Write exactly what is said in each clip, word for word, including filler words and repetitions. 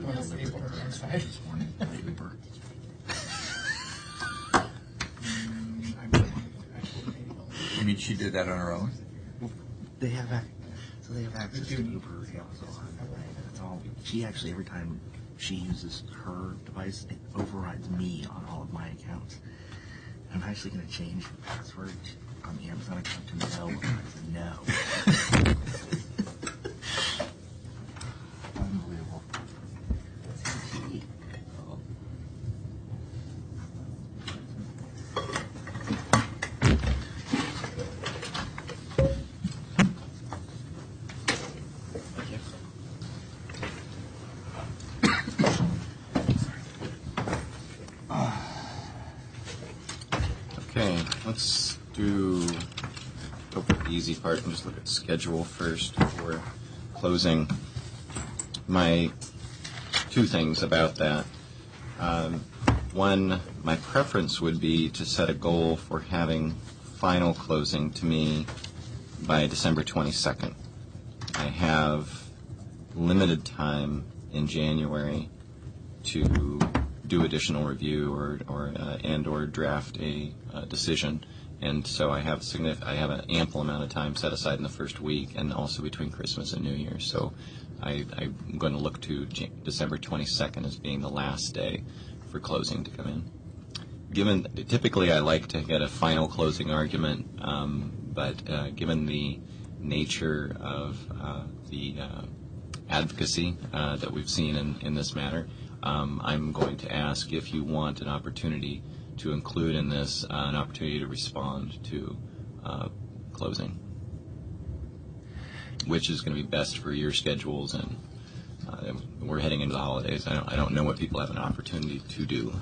one of the people on the inside. Uber. You mean she did that on her own? Well, they have ac- so they have access to Uber, Amazon. That's all. She actually, every time she uses her device, it overrides me on all of my accounts. I'm actually going to change the password on the Amazon account to no. No. Unbelievable. Okay, let's do go for the easy part and just look at schedule first for closing. My two things about that. Um, one, my preference would be to set a goal for having final closing to me by December twenty-second. I have limited time in January to do additional review or, or uh, and or draft a uh, decision, and so I have signif- I have an ample amount of time set aside in the first week, and also between Christmas and New Year. So I, I'm going to look to Jan- December twenty-second as being the last day for closing to come in. Given typically I like to get a final closing argument, um, but uh, given the nature of uh, the uh, advocacy uh, that we've seen in, in this matter, um, I'm going to ask if you want an opportunity to include in this uh, an opportunity to respond to uh, closing, which is going to be best for your schedules, and uh, we're heading into the holidays. I don't, I don't know what people have an opportunity to do.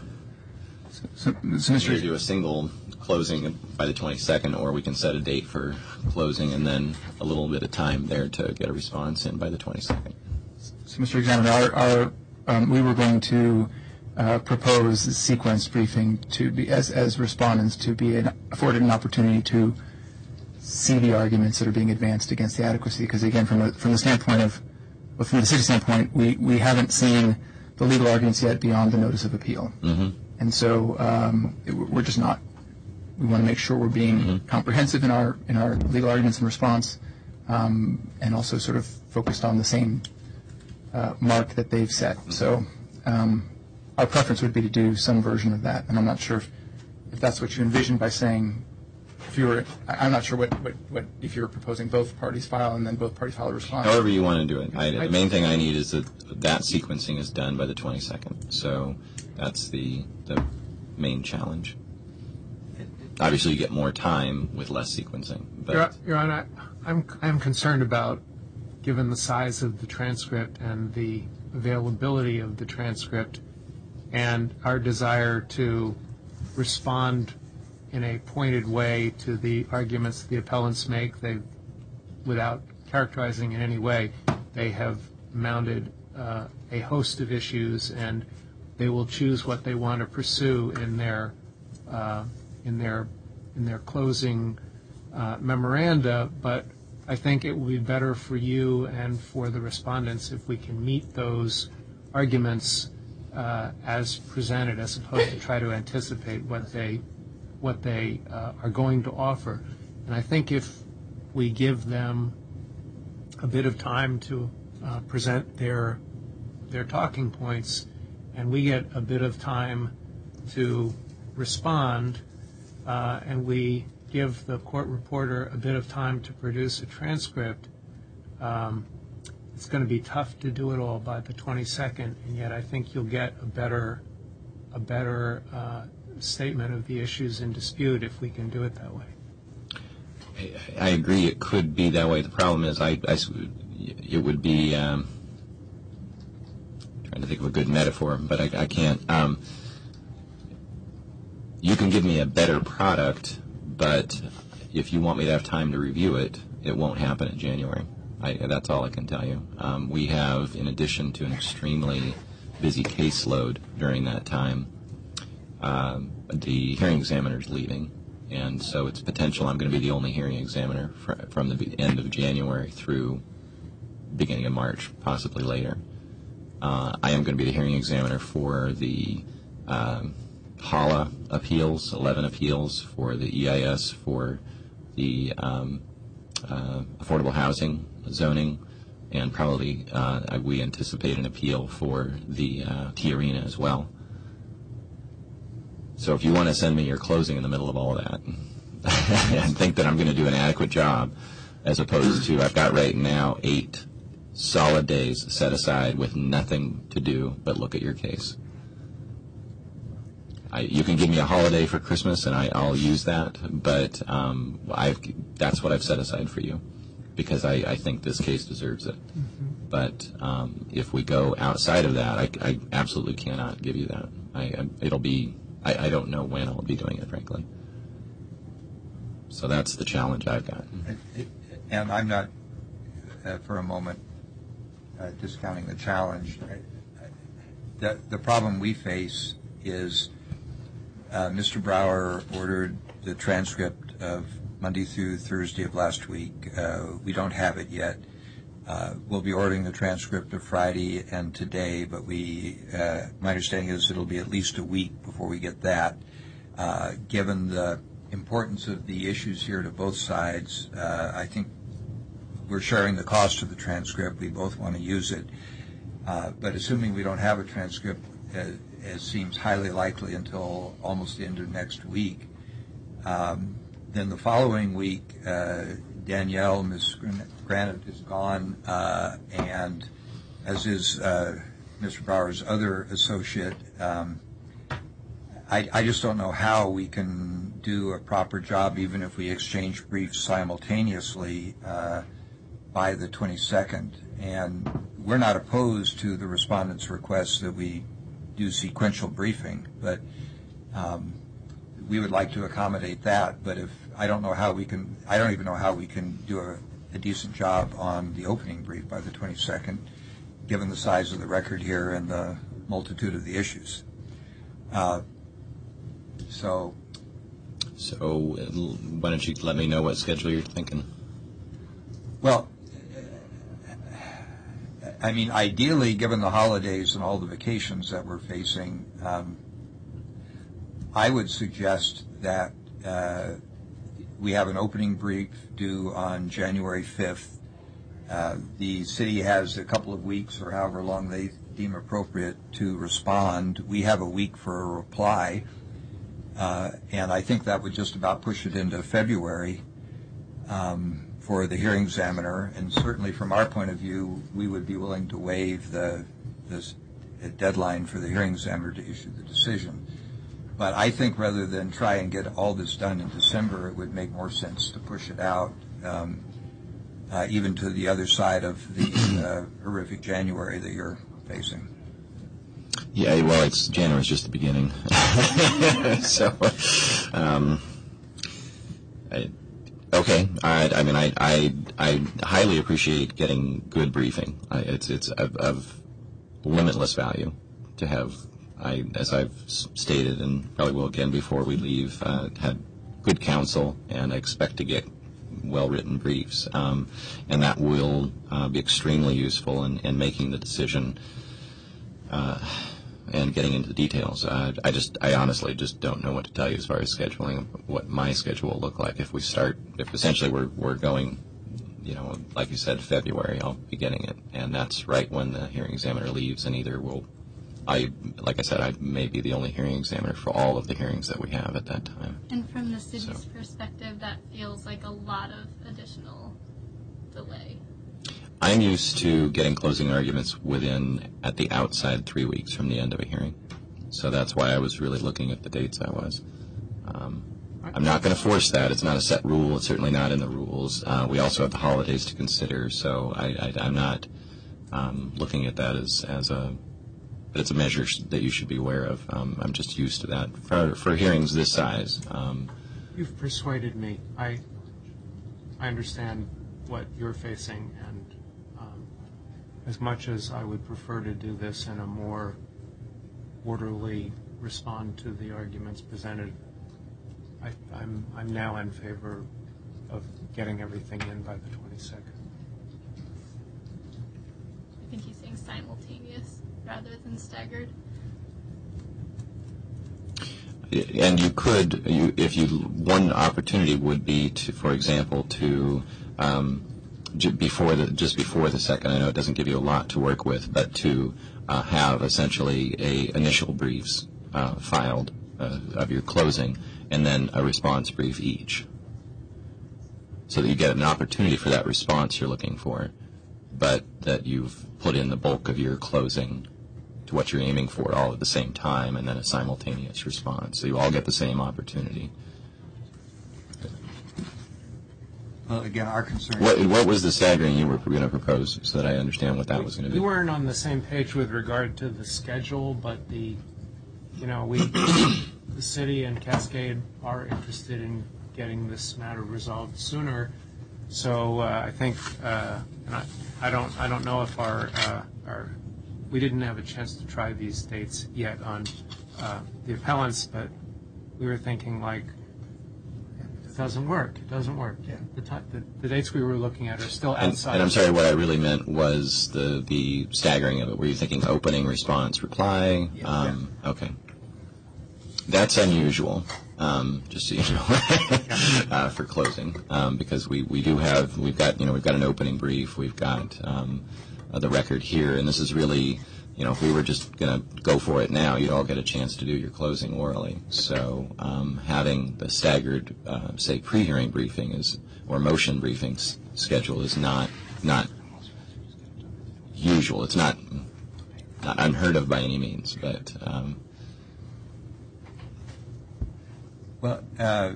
So, so, so Mister Either do a single closing by the twenty-second, or we can set a date for closing and then a little bit of time there to get a response in by the twenty-second. So, Mister Examiner, our, our, um, we were going to uh, propose the sequence briefing to be, as, as respondents, to be an, afforded an opportunity to see the arguments that are being advanced against the adequacy. Because again, from the, from the standpoint of, well, from the city standpoint, we, we haven't seen the legal arguments yet beyond the notice of appeal. Mm-hmm. And so um, it, we're just not. We want to make sure we're being mm-hmm. comprehensive in our in our legal arguments and response, um, and also sort of focused on the same uh, mark that they've set. Mm-hmm. So um, our preference would be to do some version of that, and I'm not sure if, if that's what you envisioned by saying. If you were, I'm not sure what, what, what if you're proposing both parties file and then both parties file a response. However you want to do it. I, the main thing I need is that that sequencing is done by the twenty-second. So that's the the main challenge. Obviously, you get more time with less sequencing. But Your, Your Honor, I'm I'm concerned about, given the size of the transcript and the availability of the transcript, and our desire to respond in a pointed way to the arguments the appellants make. They, without characterizing in any way, they have mounted uh, a host of issues, and they will choose what they want to pursue in their uh, in their in their closing uh, memoranda. But I think it will be better for you and for the respondents if we can meet those arguments uh, as presented, as opposed to try to anticipate what they what they uh, are going to offer. And I think if we give them a bit of time to uh, present their their talking points, and we get a bit of time to respond, uh, and we give the court reporter a bit of time to produce a transcript, um, it's going to be tough to do it all by the twenty-second, and yet I think you'll get a better a better uh, statement of the issues in dispute if we can do it that way. I, I agree it could be that way. The problem is I, I it would be um, trying to think of a good metaphor, but I, I can't. Um, you can give me a better product, but if you want me to have time to review it, it won't happen in January. I, that's all I can tell you. Um, we have, in addition to an extremely busy caseload during that time, Um, the hearing examiner is leaving, and so it's potential I'm going to be the only hearing examiner fr- from the end of January through beginning of March, possibly later. Uh, I am going to be the hearing examiner for the um, HALA appeals, eleven appeals for the E I S, for the um, uh, affordable housing zoning, and probably uh, we anticipate an appeal for the uh, T Arena as well. So if you want to send me your closing in the middle of all of that and think that I'm going to do an adequate job, as opposed to I've got right now eight solid days set aside with nothing to do but look at your case. I, you can give me a holiday for Christmas and I, I'll use that, but um, I've, that's what I've set aside for you because I, I think this case deserves it. Mm-hmm. But um, if we go outside of that, I, I absolutely cannot give you that. I, I, it'll be, I, I don't know when I'll be doing it, frankly. So that's the challenge I've got. It, it, and I'm not, uh, for a moment, uh, discounting the challenge. I, I, the, the problem we face is uh, Mister Brower ordered the transcript of Monday through Thursday of last week. Uh, we don't have it yet. Uh, we'll be ordering the transcript of Friday and today, but we, uh, my understanding is it'll be at least a week before we get that. Uh, given the importance of the issues here to both sides, uh, I think we're sharing the cost of the transcript. We both want to use it. Uh, but assuming we don't have a transcript, as, as seems highly likely until almost the end of next week, um, then the following week, uh, Danielle, Miz Granite, is gone, uh, and as is uh, Mister Brower's other associate. Um, I, I just don't know how we can do a proper job, even if we exchange briefs simultaneously uh, by the twenty-second. And we're not opposed to the respondent's request that we do sequential briefing, but um, we would like to accommodate that. But if I don't know how we can, I don't even know how we can do a, a decent job on the opening brief by the twenty-second, given the size of the record here and the multitude of the issues. Uh, so, so uh, why don't you let me know what schedule you're thinking? Well, I mean, ideally, given the holidays and all the vacations that we're facing, um, I would suggest that uh, we have an opening brief due on January fifth. Uh, the city has a couple of weeks or however long they deem appropriate to respond. We have a week for a reply, uh, and I think that would just about push it into February um, for the hearing examiner. And certainly from our point of view, we would be willing to waive the this deadline for the hearing examiner to issue the decision. But I think rather than try and get all this done in December, it would make more sense to push it out, um, uh, even to the other side of the uh, horrific January that you're facing. Yeah, well, it's January's just the beginning. so, um, I, okay. I, I mean, I, I I highly appreciate getting good briefing. I, it's it's of, of limitless value to have. I, as I've stated, and probably will again before we leave, uh, had good counsel, and I expect to get well-written briefs, um, and that will uh, be extremely useful in, in making the decision uh, and getting into the details. Uh, I just, I honestly just don't know what to tell you as far as scheduling, what my schedule will look like if we start, if essentially we're we're going, you know, like you said, February, I'll be getting it, and that's right when the hearing examiner leaves, and either we'll I, like I said, I may be the only hearing examiner for all of the hearings that we have at that time. And from the city's So. perspective, that feels like a lot of additional delay. I'm used to getting closing arguments within, at the outside, three weeks from the end of a hearing. So that's why I was really looking at the dates I was. Um, I'm not going to force that. It's not a set rule. It's certainly not in the rules. Uh, we also have the holidays to consider, so I, I, I'm not um, looking at that as, as a... But it's a measure that you should be aware of. Um, I'm just used to that. For, for hearings this size. Um, You've persuaded me. I I understand what you're facing, and um, as much as I would prefer to do this in a more orderly, respond to the arguments presented, I, I'm I'm now in favor of getting everything in by the twenty-second. I think he's saying simultaneous. rather than staggered. And you could, you, if you, one opportunity would be to, for example, to um, j- before the just before the second. I know it doesn't give you a lot to work with, but to uh, have essentially a initial briefs uh, filed uh, of your closing, and then a response brief each, so that you get an opportunity for that response you're looking for, but that you've put in the bulk of your closing to what you're aiming for all at the same time, and then a simultaneous response. So you all get the same opportunity. Well, again, our concern. What, what was the staggering you were going to propose, so that I understand what that was going to We be? weren't on the same page with regard to the schedule, but the, you know, we, the city and Cascade are interested in getting this matter resolved sooner. So uh, I think, uh, and I, I don't, I don't know if our, uh, our, we didn't have a chance to try these dates yet on uh, the appellants, but we were thinking like, it doesn't work. It doesn't work. Yeah. The, t- the, the dates we were looking at are still And, outside. and I'm sorry, what I really meant was the, the staggering of it. Were you thinking opening, response, reply? Yeah. Um, okay. That's unusual, um, just so you know, uh, for closing, um, because we, we do have, we've got, you know, we've got an opening brief, we've got um, uh, the record here, and this is really, you know, if we were just going to go for it now, you'd all get a chance to do your closing orally. So um, having the staggered, uh, say, pre-hearing briefing is, or motion briefing s- schedule is not not usual. It's not not unheard of by any means, but um, Well, uh,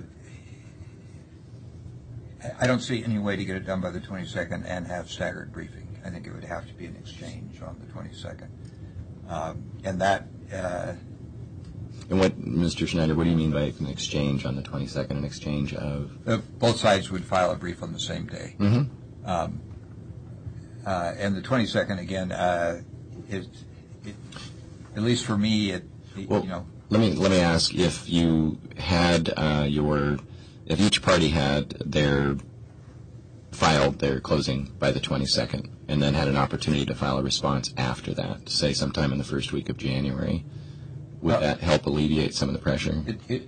I don't see any way to get it done by the twenty-second and have staggered briefing. I think it would have to be an exchange on the twenty-second. Um, and that, uh, and what, Mister Schneider, what do you mean by an exchange on the twenty-second? An exchange of? uh, both sides would file a brief on the same day. Mm-hmm. Um, uh, and the twenty-second, again, uh, it, it, at least for me, it, it Well, you know. Let me let me ask, if you had uh, your, if each party had their filed their closing by the twenty-second, and then had an opportunity to file a response after that, say sometime in the first week of January, would Well, that help alleviate some of the pressure? It, it,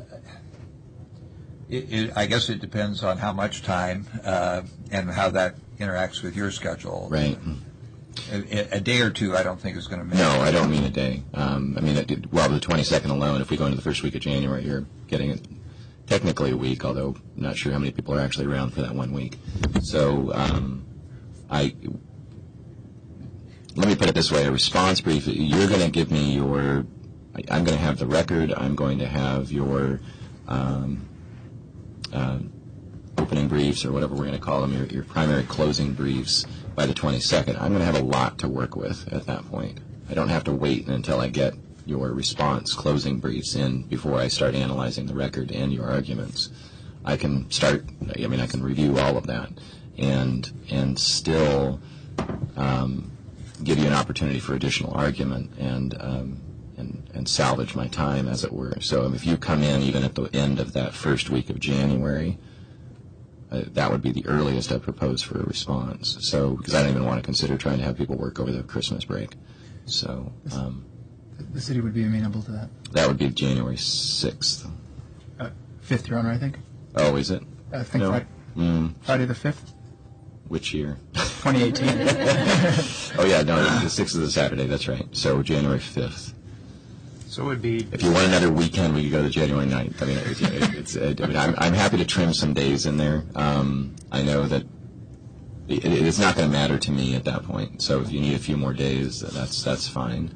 it, it, I guess it depends on how much time uh, and how that interacts with your schedule. Right. A, a day or two, I don't think is going to make. No, I don't mean a day. Um, I mean, it did, well, the twenty-second alone, if we go into the first week of January, you're getting it technically a week, although I'm not sure how many people are actually around for that one week. So um, I let me put it this way, a response brief, you're going to give me your, I, I'm going to have the record, I'm going to have your um, uh, opening briefs, or whatever we're going to call them, your, your primary closing briefs by the twenty-second. I'm going to have a lot to work with at that point. I don't have to wait until I get your response closing briefs in before I start analyzing the record and your arguments. I can start, I mean, I can review all of that and and still um, give you an opportunity for additional argument and, um, and and salvage my time, as it were. So if you come in even at the end of that first week of January, Uh, that would be the earliest I'd propose for a response. So, because I don't even want to consider trying to have people work over the Christmas break. So, um, The city would be amenable to that. that would be January sixth. Uh, fifth, Your Honor, I think. Oh, is it? I think No. Friday, Mm, Friday the fifth, which year? twenty eighteen. Oh, yeah, no, the sixth is a Saturday, that's right. So, January fifth. So it would be, If you want another weekend, we could go to January ninth. I mean, it's, it's, it, I mean I'm, I'm happy to trim some days in there. Um, I know that it, it's not going to matter to me at that point. So if you need a few more days, that's that's fine.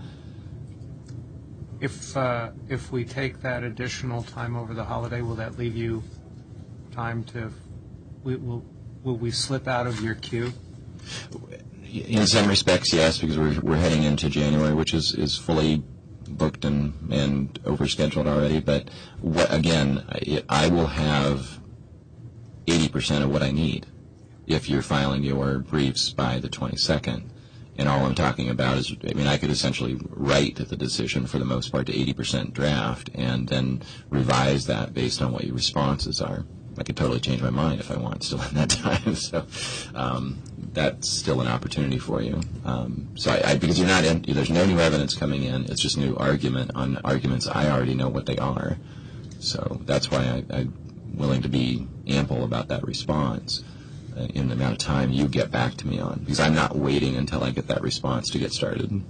if uh, if we take that additional time over the holiday, will that leave you time to, we, will will we slip out of your queue? In some respects, yes, because we're we're heading into January, which is, is fully booked and, and overscheduled already. But what, again, I, I will have eighty percent of what I need if you're filing your briefs by the twenty-second. And all I'm talking about is, I mean, I could essentially write the decision for the most part to eighty percent draft and then revise that based on what your responses are. I could totally change my mind if I want still in that time. So, um, that's still an opportunity for you. Um, so I, I, because you're not in, there's no new evidence coming in. It's just new argument on arguments I already know what they are. So that's why I, I'm willing to be ample about that response uh, in the amount of time you get back to me on, because I'm not waiting until I get that response to get started.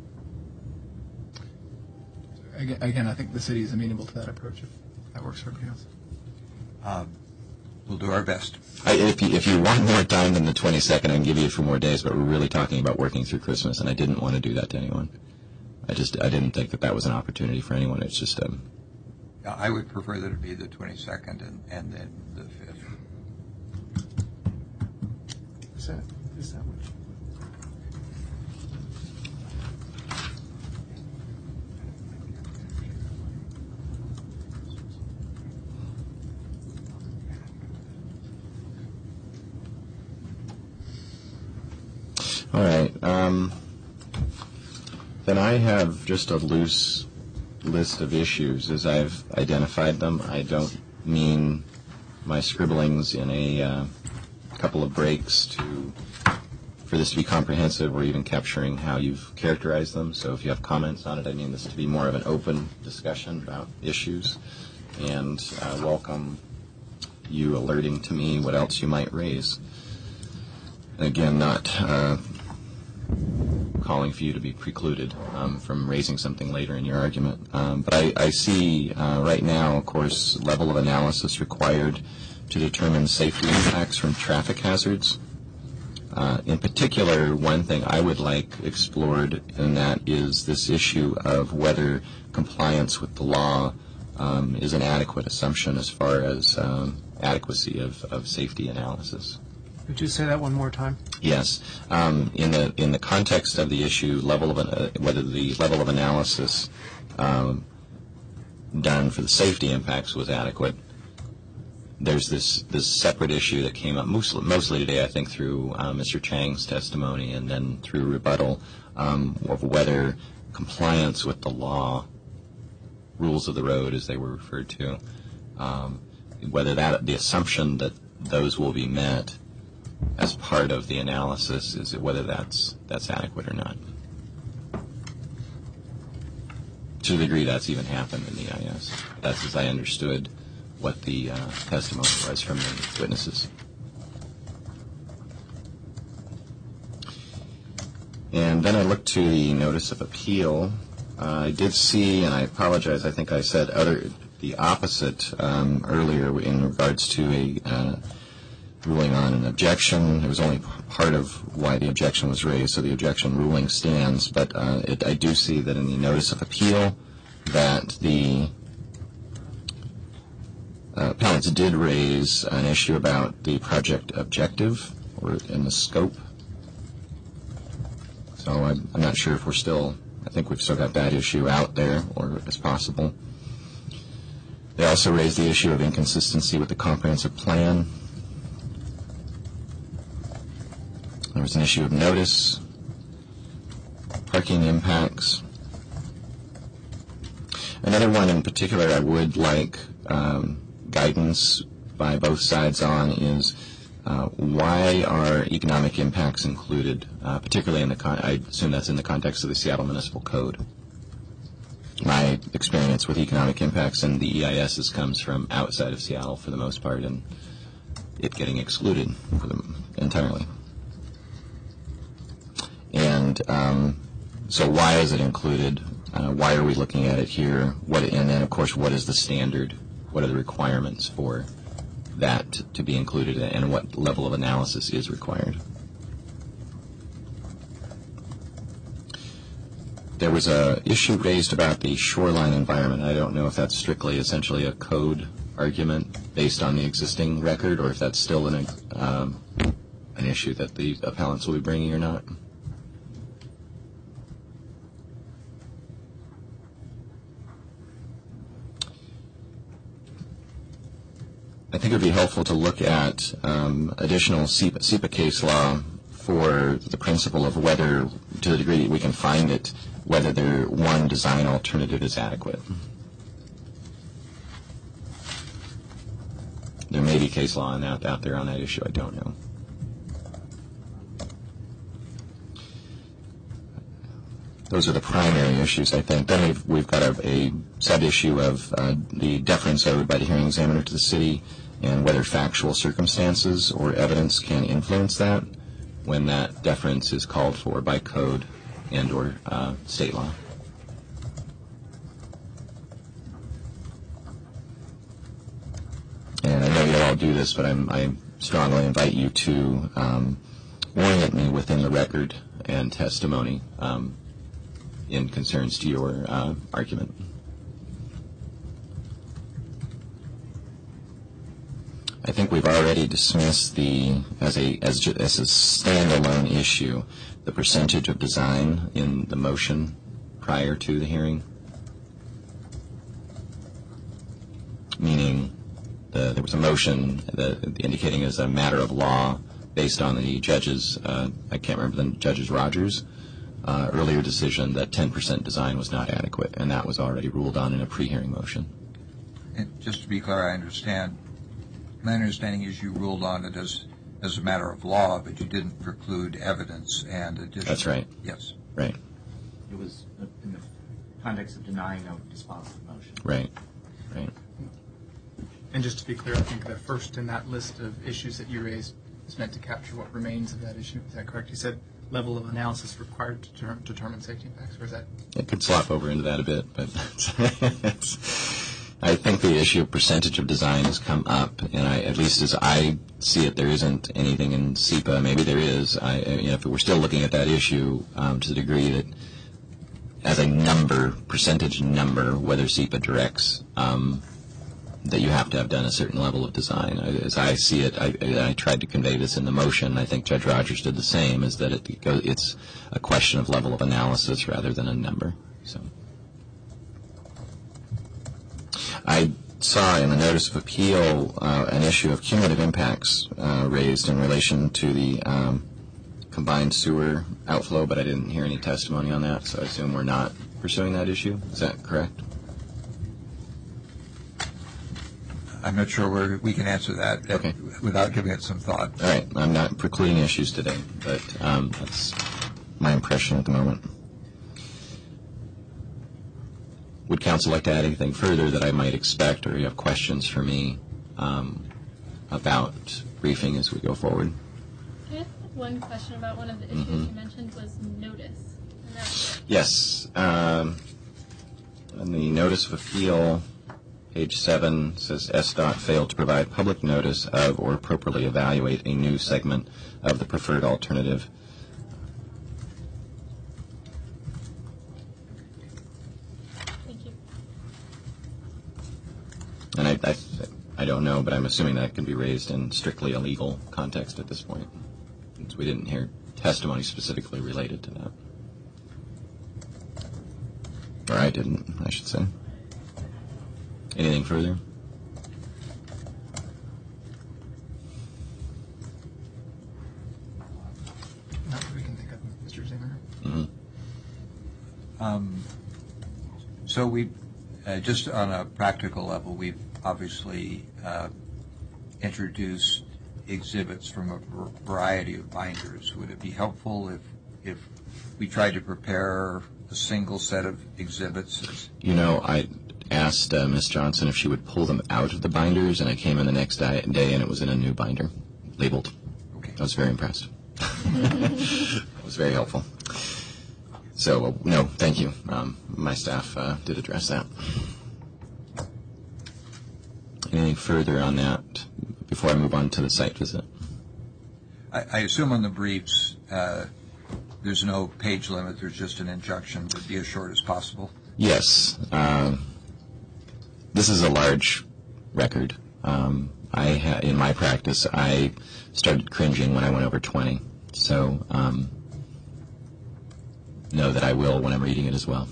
Again, again, I think the city is amenable to that approach if that works for everybody else. Um, we'll do our best. I, if, you, if you want more time than the twenty-second, I can give you a few more days, but we're really talking about working through Christmas, and I didn't want to do that to anyone. I just I didn't think that that was an opportunity for anyone. It's just um, I would prefer that it be the twenty-second and, and then the fifth. Is that, is that what? all right. Um, then I have just a loose list of issues as I've identified them. I don't mean my scribblings in a uh, couple of breaks to for this to be comprehensive or even capturing how you've characterized them. So if you have comments on it, I mean this to be more of an open discussion about issues, and uh, welcome you alerting to me what else you might raise. Again, not uh, calling for you to be precluded um, from raising something later in your argument. Um, but I, I see uh, right now, of course, level of analysis required to determine safety impacts from traffic hazards. Uh, in particular, one thing I would like explored, and that is this issue of whether compliance with the law um, is an adequate assumption as far as um, adequacy of, of safety analysis. Could you say that one more time? Yes. Um, in the in the context of the issue, level of uh, whether the level of analysis um, done for the safety impacts was adequate, there's this, this separate issue that came up mostly, mostly today, I think, through uh, Mister Chang's testimony and then through rebuttal um, of whether compliance with the law, rules of the road as they were referred to, um, whether that the assumption that those will be met as part of the analysis is whether that's that's adequate or not. To the degree that's even happened in the E I S. That's as I understood what the uh, testimony was from the witnesses. And then I looked to the notice of appeal. Uh, I did see, and I apologize, I think I said other the opposite um, earlier in regards to a uh, ruling on an objection. It was only part of why the objection was raised, so the objection ruling stands. But uh, it, I do see that in the notice of appeal that the uh, appellants did raise an issue about the project objective or in the scope. So I'm, I'm not sure if we're still, I think we've still got that issue out there, or as possible. They also raised the issue of inconsistency with the comprehensive plan. There was an issue of notice, parking impacts. Another one in particular I would like um, guidance by both sides on is uh, why are economic impacts included, uh, particularly in the, con- I assume that's in the context of the Seattle Municipal Code. My experience with economic impacts and the E I Ss comes from outside of Seattle for the most part, and it getting excluded for them entirely. And um, so why is it included? Uh, why are we looking at it here? What, and then, of course, what is the standard? What are the requirements for that to be included, and what level of analysis is required? There was a issue raised about the shoreline environment. I don't know if that's strictly essentially a code argument based on the existing record, or if that's still an, um, an issue that the appellants will be bringing or not. I think it would be helpful to look at um, additional SEPA, SEPA case law for the principle of whether, to the degree that we can find it, whether their one design alternative is adequate. There may be case law on that, out there on that issue. I don't know. those are the primary issues, I think. Then we've, we've got a, a sub-issue of uh, the deference owed by the hearing examiner to the city and whether factual circumstances or evidence can influence that when that deference is called for by code and or uh, state law. And I know you'll all do this, but I'm, I strongly invite you to um, orient me within the record and testimony um, in concerns to your uh, argument. I think we've already dismissed the, as a as, ju- as a standalone issue, the percentage of design in the motion prior to the hearing. Meaning, the, there was a motion that indicating as a matter of law based on the judge's, uh, I can't remember the judge's Rogers, uh, earlier decision that ten percent design was not adequate, and that was already ruled on in a pre-hearing motion. And just to be clear, I understand. My understanding is you ruled on it as as a matter of law, but you didn't preclude evidence and additional. That's right. Yes. Right. It was in the context of denying a dispositive motion. Right. Right. And just to be clear, I think the first in that list of issues that you raised is meant to capture what remains of that issue. Is that correct? You said level of analysis required to determine, determine safety impacts, or is that? It could slop over into that a bit, but it's, I think the issue of percentage of design has come up, and I, at least as I see it, there isn't anything in S E P A. Maybe there is. I, you know, if we're still looking at that issue um, to the degree that, as a number, percentage number, whether S E P A directs um, that you have to have done a certain level of design. As I see it, I, I tried to convey this in the motion. I think Judge Rogers did the same. Is that it goes, it's a question of level of analysis rather than a number. So. I saw in the notice of appeal uh, an issue of cumulative impacts uh, raised in relation to the um, combined sewer outflow, but I didn't hear any testimony on that, so I assume we're not pursuing that issue. Is that correct? I'm not sure where we can answer that Okay. without giving it some thought. All right. I'm not precluding issues today, but um, that's my impression at the moment. Would counsel like to add anything further that I might expect, or you have questions for me um, about briefing as we go forward? I have one question about one of the issues Mm-hmm. you mentioned was notice. And that's Yes. Um, in the notice of appeal, page seven says S D O T failed to provide public notice of or appropriately evaluate a new segment of the preferred alternative. Thank you. And I, I, I don't know, but I'm assuming that can be raised in strictly a legal context at this point, since we didn't hear testimony specifically related to that. Or I didn't, I should say. Anything further? Not that we can think of, Mister Zimmer. Mm-hmm. Um, so we, uh, just on a practical level, we've obviously uh, introduced exhibits from a v- variety of binders. Would it be helpful if if we tried to prepare a single set of exhibits? You know, I asked uh, Miss Johnson if she would pull them out of the binders, and I came in the next day, day and it was in a new binder, labeled. Okay. I was very impressed. It was very helpful. So, uh, no, thank you. Um, my staff uh, did address that. Anything further on that before I move on to the site visit? I, I assume on the briefs uh, there's no page limit. There's just an injunction to be as short as possible. Yes. Um, this is a large record. Um, I ha- in my practice, I started cringing when I went over twenty. So um, know that I will when I'm reading it as well.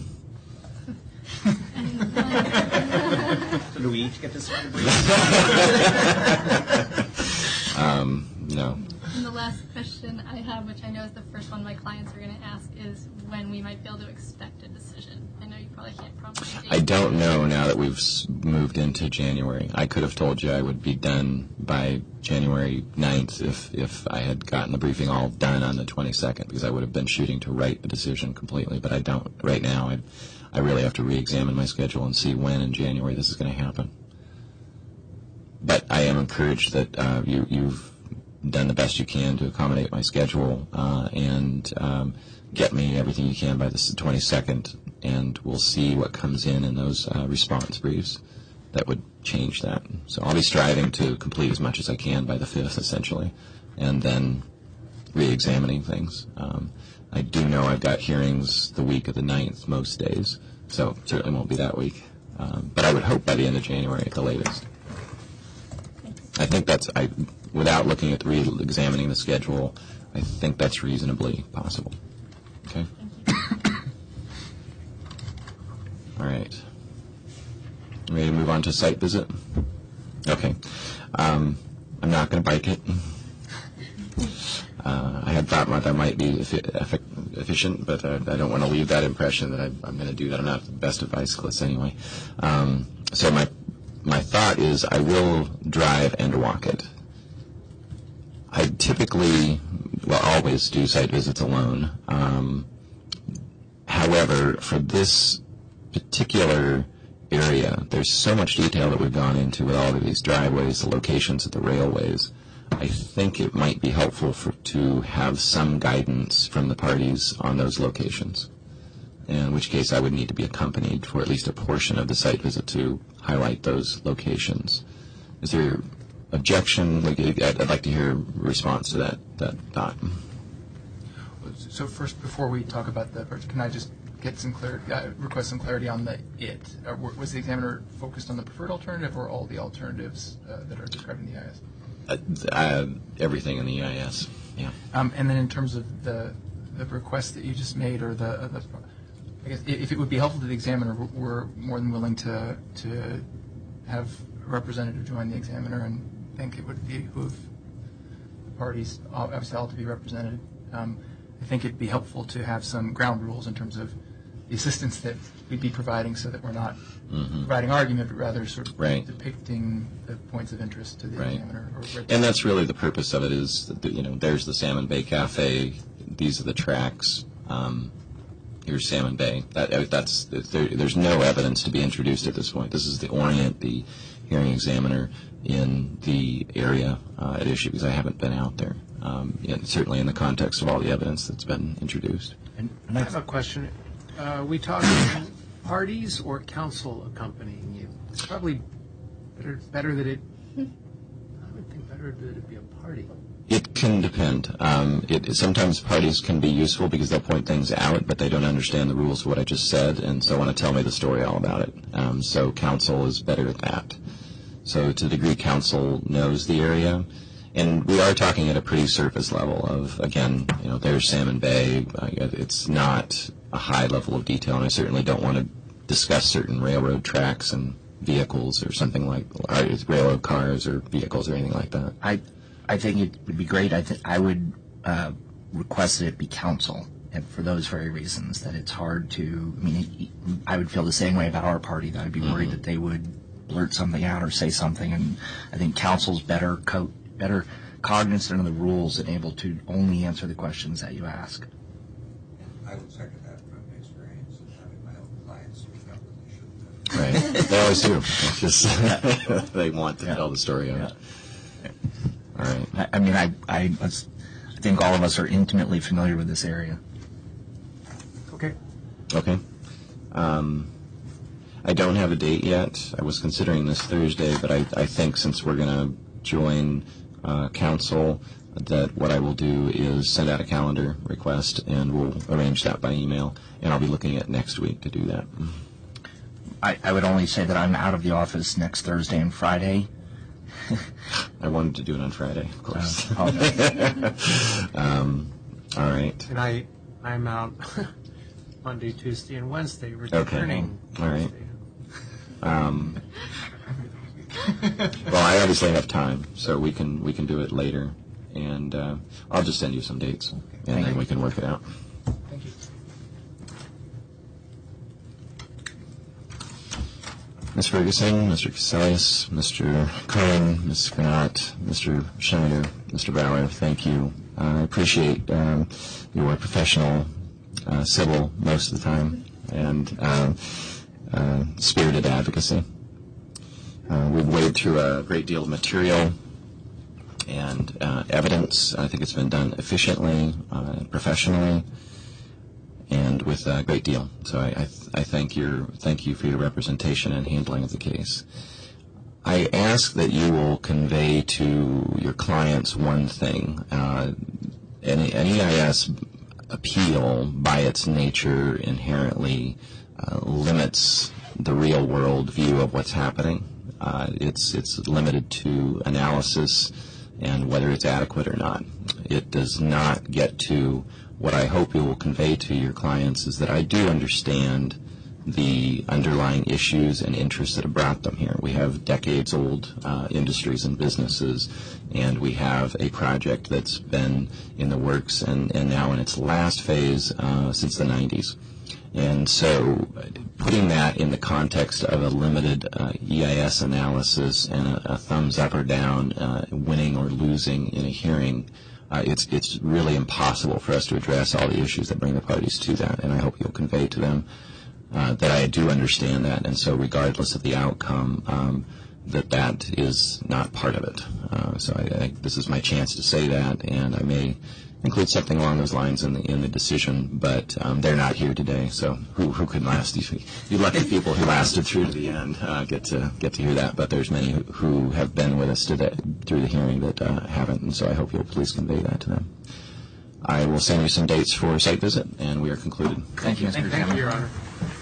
So do we each get this one? um, no. And the last question I have, which I know is the first one my clients are going to ask, is when we might be able to expect a decision. I know you probably can't promise a date. I don't know now that we've s- moved into January. I could have told you I would be done by January ninth if, if I had gotten the briefing all done on the twenty-second, because I would have been shooting to write the decision completely. But I don't. Right now, I, I really have to re-examine my schedule and see when in January this is going to happen. But I am encouraged that uh, you, you've done the best you can to accommodate my schedule uh, and um, get me everything you can by the twenty-second, and we'll see what comes in in those uh, response briefs that would change that. So I'll be striving to complete as much as I can by the fifth, essentially, and then re-examining things. Um, I do know I've got hearings the week of the ninth most days, so it certainly won't be that week. Um, but I would hope by the end of January at the latest. I think that's, I, without looking at the re-examining the schedule, I think that's reasonably possible. Okay? All right. Ready to move on to site visit? Okay. Um, I'm not going to bike it. Uh, I had thought that might be effi- efficient, but I, I don't want to leave that impression that I, I'm going to do that. I'm not the best of bicyclists anyway. Um, so my My thought is I will drive and walk it. I typically, well, always do site visits alone. Um, however, for this particular area, there's so much detail that we've gone into with all of these driveways, the locations of the railways. I think it might be helpful for, to have some guidance from the parties on those locations, in which case I would need to be accompanied for at least a portion of the site visit to highlight those locations. Is there objection? Like, I'd, I'd like to hear a response to that, that thought. So first, before we talk about the, can I just get some clarity, uh, request some clarity on the it? Uh, was the examiner focused on the preferred alternative or all the alternatives uh, that are described in the E I S? Uh, uh, everything in the E I S, yeah. Um, and then in terms of the the request that you just made, or the, uh, the I guess if it would be helpful to the examiner, we're more than willing to to have a representative join the examiner, and think it would behoove the parties, obviously all to be represented. Um, I think it'd be helpful to have some ground rules in terms of the assistance that we'd be providing, so that we're not mm-hmm. providing argument, but rather sort of right. depicting the points of interest to the right. examiner. Or and that's really the purpose of it. Is that, you know, there's the Salmon Bay Cafe. These are the tracks. Um, Here's Salmon Bay. That, that's there, there's no evidence to be introduced at this point. This is the Orient, the hearing examiner in the area uh, at issue, because I haven't been out there. Um, yet certainly in the context of all the evidence that's been introduced. And, and I have a question. Uh, we talking parties or counsel accompanying you? It's probably better better that it. I would think better that it be a party. It can depend. Um, it, sometimes parties can be useful because they'll point things out, but they don't understand the rules of what I just said, and so want to tell me the story all about it. Um, so counsel is better at that. So to the degree counsel knows the area, and we are talking at a pretty surface level of, again, you know, there's Salmon Bay. Uh, it's not a high level of detail, and I certainly don't want to discuss certain railroad tracks and vehicles or something like, or railroad cars or vehicles or anything like that. I I think it would be great. I th- I would uh, request that it be counsel, and for those very reasons, that it's hard to. I mean, it, I would feel the same way about our party. That I'd be worried mm-hmm. that they would blurt something out or say something, and I think counsel's better co- better cognizant of the rules and able to only answer the questions that you ask. I would second that from experience of having my own clients speak up when they shouldn't. Right, they always do. It's just they want to yeah. tell the story of yeah. it. All right. I, I mean, I, I, I think all of us are intimately familiar with this area. Okay. Okay. Um, I don't have a date yet. I was considering this Thursday, but I, I think since we're going to join uh, council, that what I will do is send out a calendar request, and we'll arrange that by email, and I'll be looking at next week to do that. I, I would only say that I'm out of the office next Thursday and Friday. I wanted to do it on Friday, of course. Uh, okay. um, all right. And I, I'm out Monday, Tuesday, and Wednesday, returning. Okay. All right. Um, well, I obviously have time, so we can we can do it later. and uh, I'll just send you some dates, and then we can work it out. Thank you. Miz Ferguson, Mister Caselius, Mister Cohen, Miz Granat, Mister Schneider, Mister Bauer, thank you. Uh, I appreciate um, your professional, uh, civil most of the time, and uh, uh, spirited advocacy. Uh, we've waded through a great deal of material and uh, evidence. I think it's been done efficiently, uh, professionally, and with a great deal. So I, I, th- I thank your thank you for your representation and handling of the case. I ask that you will convey to your clients one thing. Uh, an, an E I S appeal, by its nature, inherently uh, limits the real world view of what's happening. Uh, it's it's limited to analysis and whether it's adequate or not. It does not get to what I hope you will convey to your clients is that I do understand the underlying issues and interests that have brought them here. We have decades-old uh, industries and businesses, and we have a project that's been in the works and, and now in its last phase uh, since the nineties. And so putting that in the context of a limited uh, E I S analysis and a, a thumbs up or down, uh, winning or losing in a hearing, uh, it's it's really impossible for us to address all the issues that bring the parties to that. And I hope you'll convey to them uh, that I do understand that. And so regardless of the outcome, um, that that is not part of it. Uh, so I, I, this is my chance to say that, and I may include something along those lines in the in the decision, but um, they're not here today, so who who could last? You, you lucky people who lasted through to the end uh, get to get to hear that, but there's many who, who have been with us today through the hearing that uh, haven't, and so I hope you'll please convey that to them. I will send you some dates for a site visit, and we are concluded. Thank you, Mister Thank Chairman. you, Your Honor.